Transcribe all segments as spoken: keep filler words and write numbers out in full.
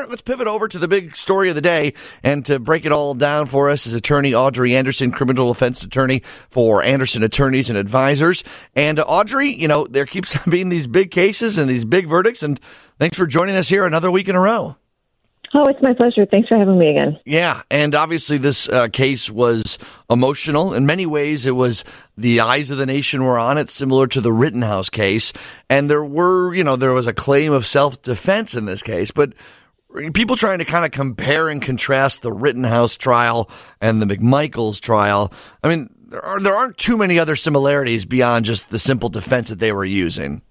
right, let's pivot over to the big story of the day. And to break it all down for us is attorney Audrey Anderson, criminal defense attorney for Anderson Attorneys and Advisors. And uh, Audrey, you know, there keeps being these big cases and these big verdicts. And thanks for joining us here another week in a row. Oh, it's my pleasure. Thanks for having me again. Yeah, and obviously this uh, case was emotional. In many ways, it was the eyes of the nation were on it, similar to the Rittenhouse case. And there were, you know, there was a claim of self-defense in this case. But people trying to kind of compare and contrast the Rittenhouse trial and the McMichaels trial, I mean, there, are, there aren't too many other similarities beyond just the simple defense that they were using.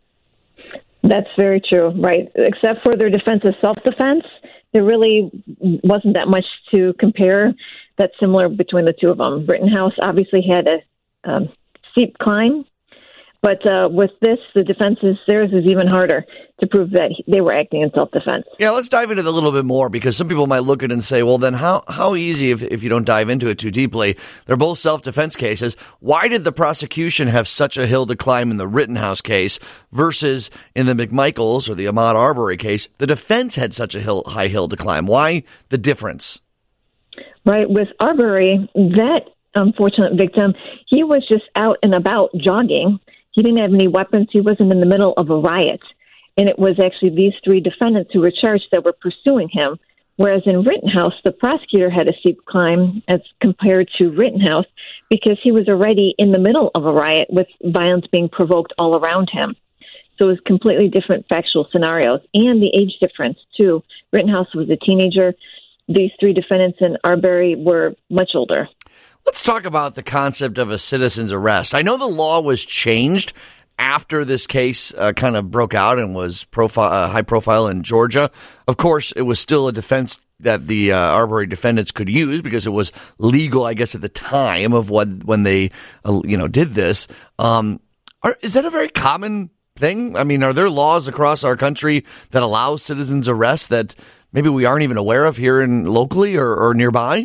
That's very true, right? Except for their defense of self-defense, there really wasn't that much to compare that's similar between the two of them. Rittenhouse obviously had a um, steep climb, but uh, with this, the defense is theirs is even harder to prove that they were acting in self-defense. Yeah, let's dive into it a little bit more, because some people might look at it and say, well, then how, how easy, if, if you don't dive into it too deeply, they're both self-defense cases. Why did the prosecution have such a hill to climb in the Rittenhouse case versus in the McMichaels or the Ahmaud Arbery case, the defense had such a hill, high hill to climb? Why the difference? Right. With Arbery, that unfortunate victim, he was just out and about jogging. He didn't have any weapons. He wasn't in the middle of a riot. And it was actually these three defendants who were charged that were pursuing him. Whereas in Rittenhouse, the prosecutor had a steep climb as compared to Rittenhouse because he was already in the middle of a riot with violence being provoked all around him. So it was completely different factual scenarios. And the age difference, too. Rittenhouse was a teenager. These three defendants in Arbery were much older. Let's talk about the concept of a citizen's arrest. I know the law was changed after this case uh, kind of broke out and was profile, uh, high profile in Georgia. Of course, it was still a defense that the uh, Arbery defendants could use because it was legal, I guess, at the time of what when they, uh, you know, did this. Um, are, is that a very common thing? I mean, are there laws across our country that allow citizens arrest that maybe we aren't even aware of here in locally or, or nearby?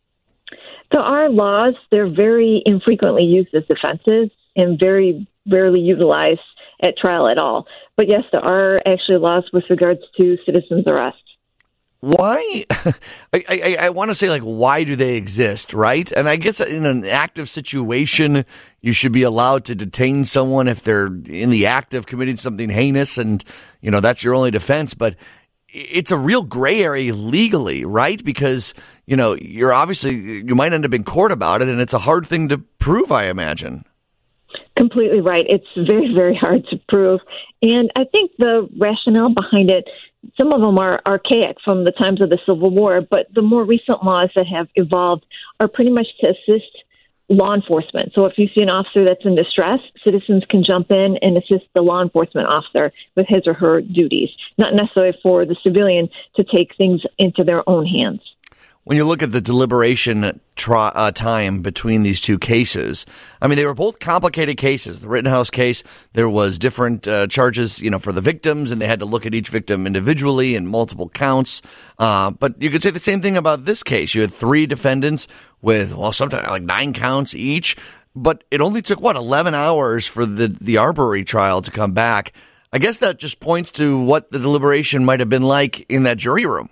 There are laws. They're very infrequently used as defenses and very rarely utilized at trial at all. But yes, there are actually laws with regards to citizens' arrest. Why? I, I, I want to say, like, why do they exist, right? And I guess in an active situation, you should be allowed to detain someone if they're in the act of committing something heinous and, you know, that's your only defense. But it's a real gray area legally, right? Because, you know, you're obviously, you might end up in court about it, and it's a hard thing to prove, I imagine. Completely right. It's very, very hard to prove. And I think the rationale behind it, some of them are archaic from the times of the Civil War, but the more recent laws that have evolved are pretty much to assist law enforcement. So if you see an officer that's in distress, citizens can jump in and assist the law enforcement officer with his or her duties, not necessarily for the civilian to take things into their own hands. When you look at the deliberation tri- uh, time between these two cases, I mean, they were both complicated cases. The Rittenhouse case, there was different uh, charges, you know, for the victims, and they had to look at each victim individually and multiple counts. Uh, but you could say the same thing about this case. You had three defendants with, well, sometimes like nine counts each, but it only took, what, eleven hours for the, the Arbery trial to come back. I guess that just points to what the deliberation might have been like in that jury room.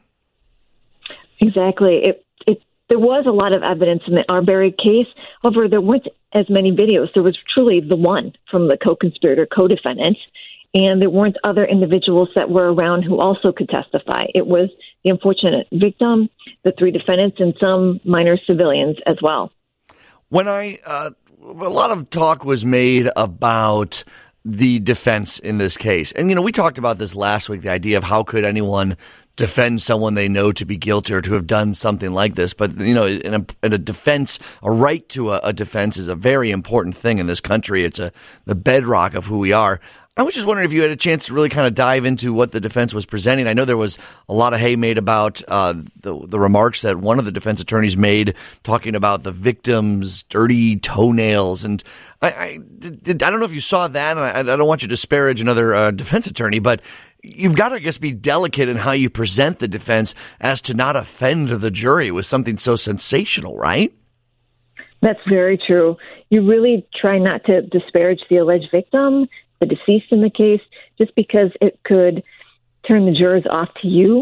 Exactly. It, it, there was a lot of evidence in the Arbery case. However, there weren't as many videos. There was truly the one from the co-conspirator, co-defendant, and there weren't other individuals that were around who also could testify. It was the unfortunate victim, the three defendants, and some minor civilians as well. When I, uh, a lot of talk was made about the defense in this case. And, you know, we talked about this last week, the idea of how could anyone defend someone they know to be guilty or to have done something like this. But, you know, in a, in a defense, a right to a, a defense is a very important thing in this country. It's a the bedrock of who we are. I was just wondering if you had a chance to really kind of dive into what the defense was presenting. I know there was a lot of hay made about uh, the, the remarks that one of the defense attorneys made talking about the victim's dirty toenails. And I, I, did, I don't know if you saw that, and I, I don't want you to disparage another uh, defense attorney, but you've got to, I guess, be delicate in how you present the defense as to not offend the jury with something so sensational, right? That's very true. You really try not to disparage the alleged victim, the deceased in the case, just because it could turn the jurors off to you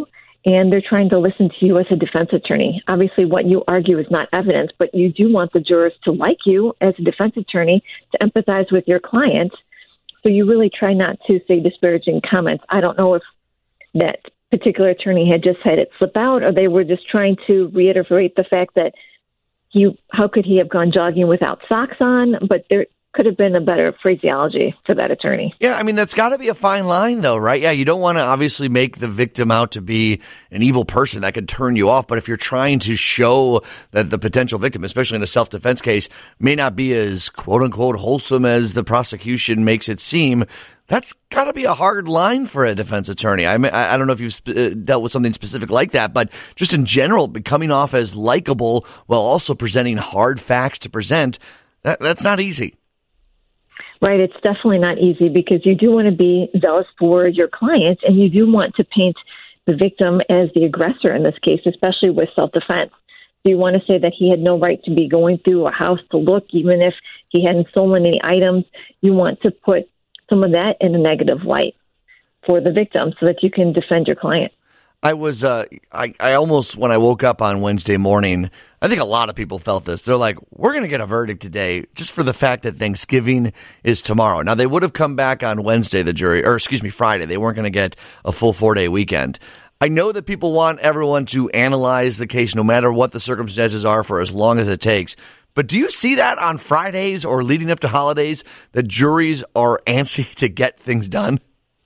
and they're trying to listen to you as a defense attorney. Obviously, what you argue is not evidence, but you do want the jurors to like you as a defense attorney, to empathize with your client. So you really try not to say disparaging comments. I don't know if that particular attorney had just had it slip out, or they were just trying to reiterate the fact that he, how could he have gone jogging without socks on? But there could have been a better phraseology for that attorney. Yeah, I mean, that's got to be a fine line, though, right? Yeah, you don't want to obviously make the victim out to be an evil person that could turn you off. But if you're trying to show that the potential victim, especially in a self-defense case, may not be as quote-unquote wholesome as the prosecution makes it seem, that's got to be a hard line for a defense attorney. I mean, I don't know if you've sp- dealt with something specific like that, but just in general, coming off as likable while also presenting hard facts to present, that, that's not easy. Right. It's definitely not easy because you do want to be zealous for your client, and you do want to paint the victim as the aggressor in this case, especially with self-defense. So you want to say that he had no right to be going through a house to look, even if he hadn't stolen any items. You want to put some of that in a negative light for the victim so that you can defend your client. I was, uh, I, I almost, when I woke up on Wednesday morning, I think a lot of people felt this. They're like, we're going to get a verdict today just for the fact that Thanksgiving is tomorrow. Now, they would have come back on Wednesday, the jury, or excuse me, Friday. They weren't going to get a full four-day weekend. I know that people want everyone to analyze the case no matter what the circumstances are for as long as it takes. But do you see that on Fridays or leading up to holidays, that juries are antsy to get things done?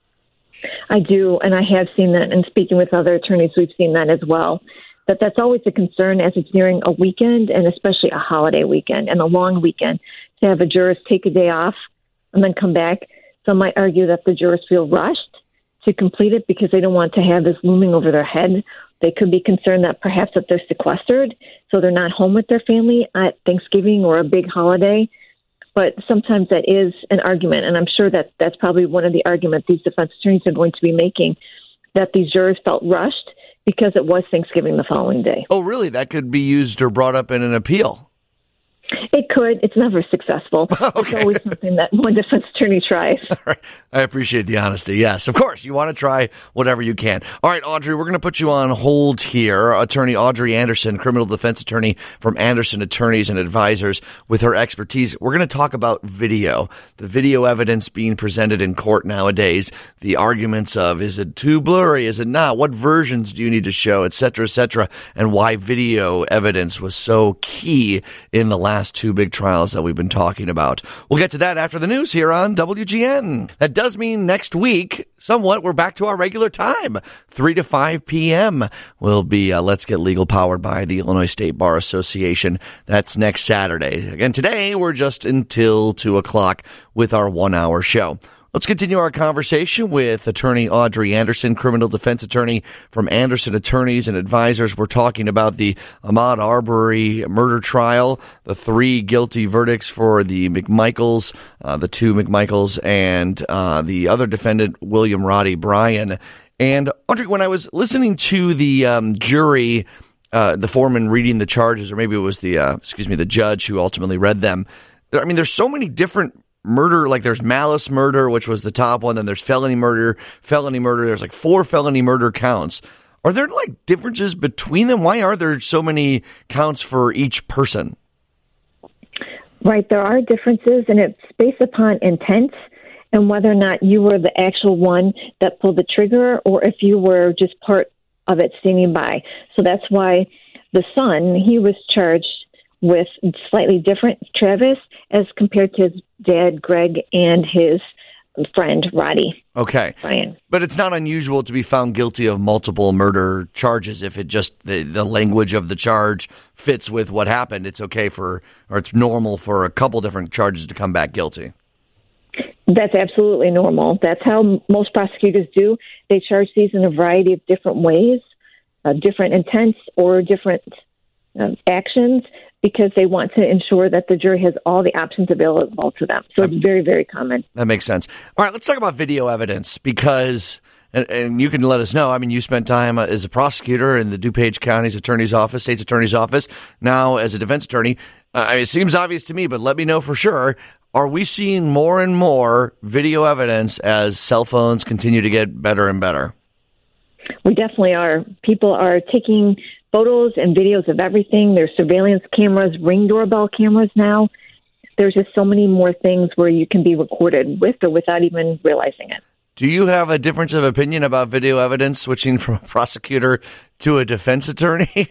I do, and I have seen that, and speaking with other attorneys, we've seen that as well, that that's always a concern as it's nearing a weekend, and especially a holiday weekend and a long weekend, to have a jurors take a day off and then come back. Some might argue that the jurors feel rushed to complete it because they don't want to have this looming over their head. They could be concerned that perhaps that they're sequestered, so they're not home with their family at Thanksgiving or a big holiday. But sometimes that is an argument, and I'm sure that that's probably one of the arguments these defense attorneys are going to be making, that these jurors felt rushed because it was Thanksgiving the following day. Oh, really? That could be used or brought up in an appeal. It could. It's never successful. Okay. It's always something that one defense attorney tries. All right. I appreciate the honesty. Yes, of course. You want to try whatever you can. All right, Audrey, we're going to put you on hold here. Attorney Audrey Anderson, criminal defense attorney from Anderson Attorneys and Advisors, with her expertise. We're going to talk about video, the video evidence being presented in court nowadays, the arguments of, is it too blurry, is it not, what versions do you need to show, et cetera, et cetera, and why video evidence was so key in the last two big trials that we've been talking about. We'll get to that after the news here on W G N. That does mean next week, somewhat, we're back to our regular time, three to five p.m. will be uh, Let's Get Legal, powered by the Illinois State Bar Association. That's next Saturday. Again, today, we're just until two o'clock with our one-hour show. Let's continue our conversation with attorney Audrey Anderson, criminal defense attorney from Anderson Attorneys and Advisors. We're talking about the Ahmaud Arbery murder trial, the three guilty verdicts for the McMichaels, uh, the two McMichaels, and uh, the other defendant, William Roddy Bryan. And Audrey, when I was listening to the um, jury, uh, the foreman reading the charges, or maybe it was the, uh, excuse me, the judge who ultimately read them, there, I mean, there's so many different murder, like there's malice murder, which was the top one. Then there's felony murder, felony murder. There's like four felony murder counts. Are there like differences between them? Why are there so many counts for each person? Right. There are differences, and it's based upon intent and whether or not you were the actual one that pulled the trigger or if you were just part of it standing by. So that's why the son, he was charged with slightly different, Travis, as compared to his dad, Greg, and his friend, Roddy. Okay. Bryan. But it's not unusual to be found guilty of multiple murder charges if it just, the, the language of the charge fits with what happened. It's okay for, or it's normal for a couple different charges to come back guilty. That's absolutely normal. That's how most prosecutors do. They charge these in a variety of different ways, uh, different intents or different uh, actions, because they want to ensure that the jury has all the options available to them. So it's very, very common. That makes sense. All right, let's talk about video evidence because, and, and you can let us know, I mean, you spent time as a prosecutor in the DuPage County's Attorney's Office, State's Attorney's Office, now as a defense attorney. Uh, I mean, it seems obvious to me, but let me know for sure. Are we seeing more and more video evidence as cell phones continue to get better and better? We definitely are. People are taking photos and videos of everything. There's surveillance cameras, Ring doorbell cameras now. There's just so many more things where you can be recorded with or without even realizing it. Do you have a difference of opinion about video evidence, switching from a prosecutor to a defense attorney?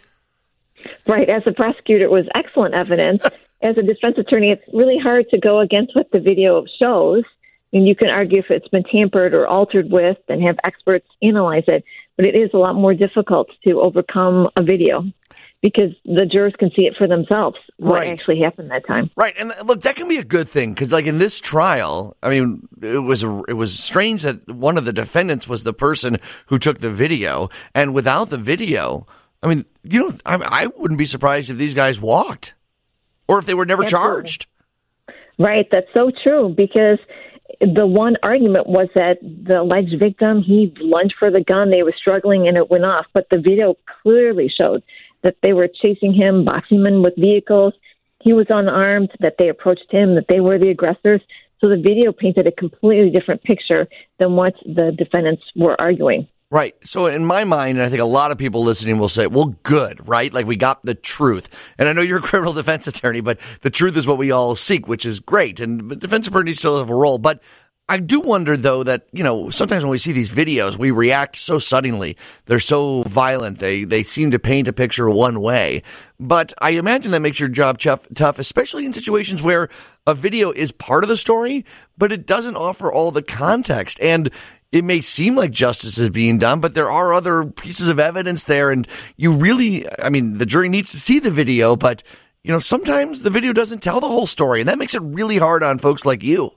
Right. As a prosecutor, it was excellent evidence. As a defense attorney, it's really hard to go against what the video shows. And you can argue if it's been tampered or altered with and have experts analyze it. But it is a lot more difficult to overcome a video because the jurors can see it for themselves, what right. actually happened that time. Right. And look, that can be a good thing because, like, in this trial, I mean, it was a, it was strange that one of the defendants was the person who took the video. And without the video, I mean, you know, I, I wouldn't be surprised if these guys walked or if they were never Absolutely. charged. Right. That's so true because the one argument was that the alleged victim, he lunged for the gun, they were struggling, and it went off. But the video clearly showed that they were chasing him, boxing him in with vehicles. He was unarmed, that they approached him, that they were the aggressors. So the video painted a completely different picture than what the defendants were arguing. Right. So in my mind, and I think a lot of people listening will say, well, good, right? Like we got the truth. And I know you're a criminal defense attorney, but the truth is what we all seek, which is great. And defense attorneys still have a role. But I do wonder, though, that, you know, sometimes when we see these videos, we react so suddenly. They're so violent. They they seem to paint a picture one way. But I imagine that makes your job tough, tough, especially in situations where a video is part of the story, but it doesn't offer all the context. And it may seem like justice is being done, but there are other pieces of evidence there. And you really, I mean, the jury needs to see the video, but, you know, sometimes the video doesn't tell the whole story. And that makes it really hard on folks like you.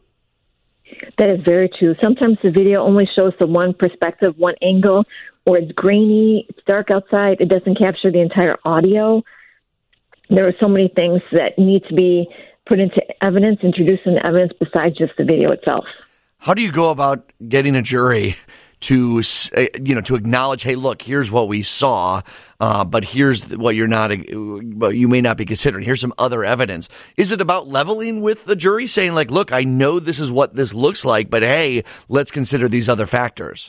That is very true. Sometimes the video only shows the one perspective, one angle, or it's grainy, it's dark outside, it doesn't capture the entire audio. There are so many things that need to be put into evidence, introduced into evidence besides just the video itself. How do you go about getting a jury to, you know, to acknowledge, hey, look, here's what we saw, uh, but here's what you're not, what you may not be considering. Here's some other evidence. Is it about leveling with the jury, saying like, look, I know this is what this looks like, but hey, let's consider these other factors?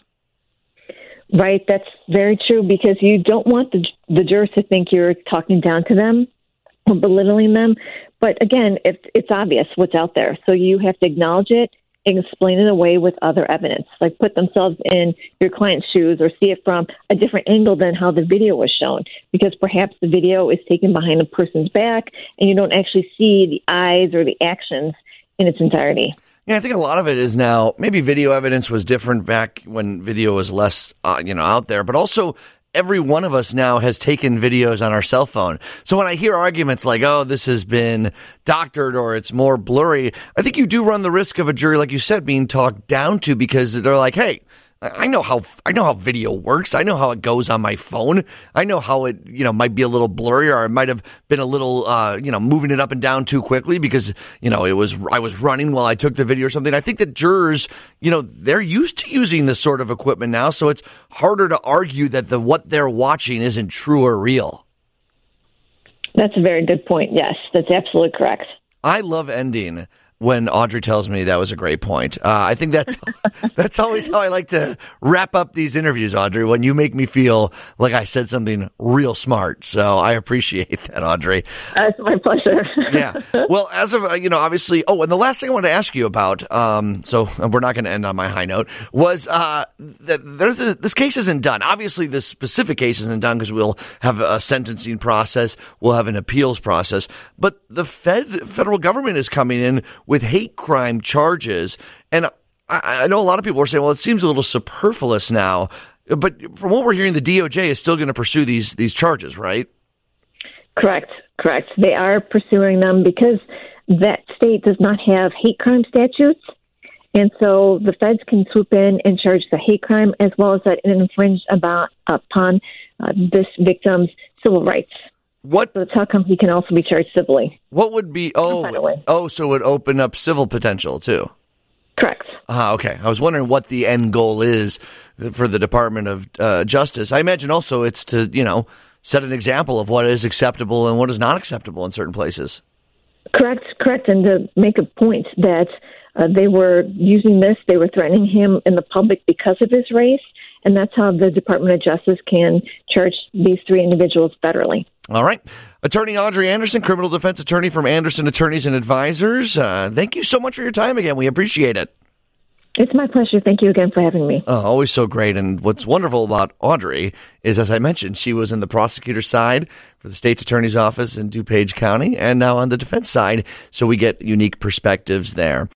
Right. That's very true because you don't want the, the jurors to think you're talking down to them or belittling them. But again, it's, it's obvious what's out there. So you have to acknowledge it and explain it away with other evidence, like put themselves in your client's shoes or see it from a different angle than how the video was shown, because perhaps the video is taken behind a person's back and you don't actually see the eyes or the actions in its entirety. Yeah, I think a lot of it is now, maybe video evidence was different back when video was less, uh, you know, out there, but also every one of us now has taken videos on our cell phone. So when I hear arguments like, oh, this has been doctored or it's more blurry, I think you do run the risk of a jury, like you said, being talked down to because they're like, hey, I know how I know how video works. I know how it goes on my phone. I know how it, you know, might be a little blurry or it might have been a little, uh, you know, moving it up and down too quickly because, you know, it was I was running while I took the video or something. I think that jurors, you know, they're used to using this sort of equipment now, so it's harder to argue that the what they're watching isn't true or real. That's a very good point. Yes, that's absolutely correct. I love ending when Audrey tells me that was a great point. Uh, I think that's that's always how I like to wrap up these interviews, Audrey, when you make me feel like I said something real smart. So I appreciate that, Audrey. It's my pleasure. Yeah. Well, as of, uh, you know, obviously, oh, and the last thing I wanted to ask you about, um, so we're not going to end on my high note, was uh, that there's a, this case isn't done. Obviously, this specific case isn't done because we'll have a sentencing process, we'll have an appeals process, but the Fed, federal government is coming in with hate crime charges. And I, I know a lot of people are saying, well, it seems a little superfluous now. But from what we're hearing, the D O J is still going to pursue these these charges, right? Correct. Correct. They are pursuing them because that state does not have hate crime statutes. And so the feds can swoop in and charge the hate crime as well as that infringe about upon uh, this victim's civil rights. What? So that's how come he can also be charged civilly. What would be, oh, oh, so it would open up civil potential too? Correct. Ah, okay. I was wondering what the end goal is for the Department of uh, Justice. I imagine also it's to, you know, set an example of what is acceptable and what is not acceptable in certain places. Correct, correct. And to make a point that uh, they were using this, they were threatening him in the public because of his race. and that's how the Department of Justice can charge these three individuals federally. All right. Attorney Audrey Anderson, criminal defense attorney from Anderson Attorneys and Advisors. Uh, thank you so much for your time again. We appreciate it. It's my pleasure. Thank you again for having me. Oh, always so great. And what's wonderful about Audrey is, as I mentioned, she was in the prosecutor's side for the state's attorney's office in DuPage County and now on the defense side. So we get unique perspectives there.